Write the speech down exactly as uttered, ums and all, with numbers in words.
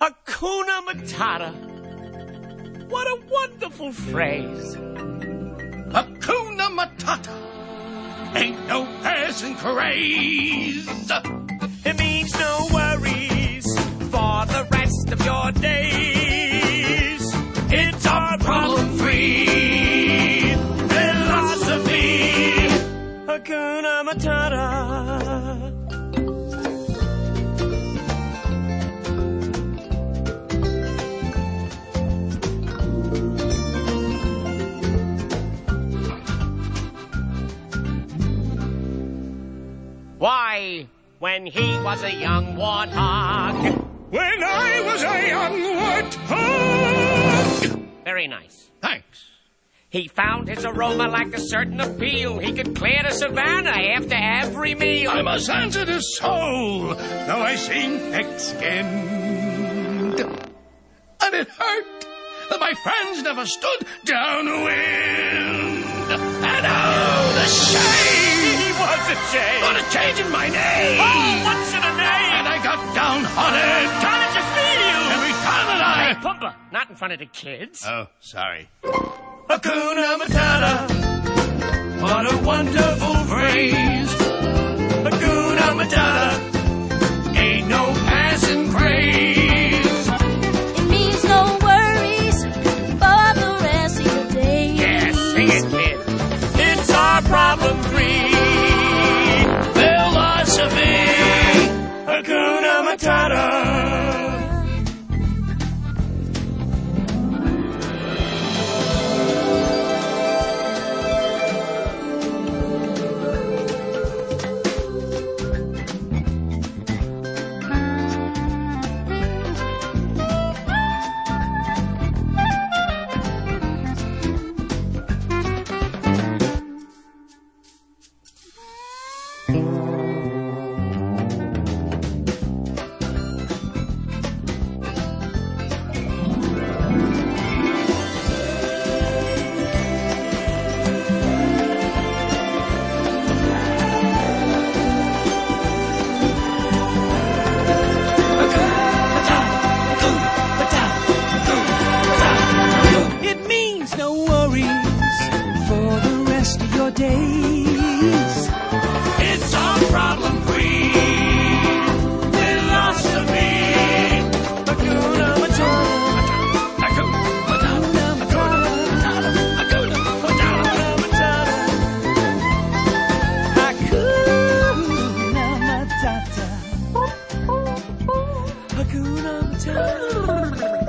Hakuna Matata. What a wonderful phrase. Hakuna Matata. Ain't no passing craze. It means no worries for the rest of your days. It's our problem-free philosophy. Hakuna Matata. Why, when he was a young warthog. When I was a young warthog. Very nice. Thanks. He found his aroma lacked a certain appeal. He could clear the savannah after every meal. I'm a sensitive soul, though I seem thick-skinned. And it hurt that my friends never stood downwind. And oh, the shame! He was ashamed. On a change in my name. Oh, what's in a name? And I got downhearted. How did you feel? Every time that I... Hey, Pumbaa, not in front of the kids. Oh, sorry. Hakuna Matata. What a wonderful phrase. Hakuna Matata. Ain't no passing craze. It means no worries for the rest of your days. Yes, sing it, kid. It's our problem-free philosophy. Hakuna Matata. It means no worries for the rest of your days. It's our problem-free philosophy. Hakuna Matata. Hakuna Matata. Hakuna Matata. Hakuna Matata. Hakuna Matata.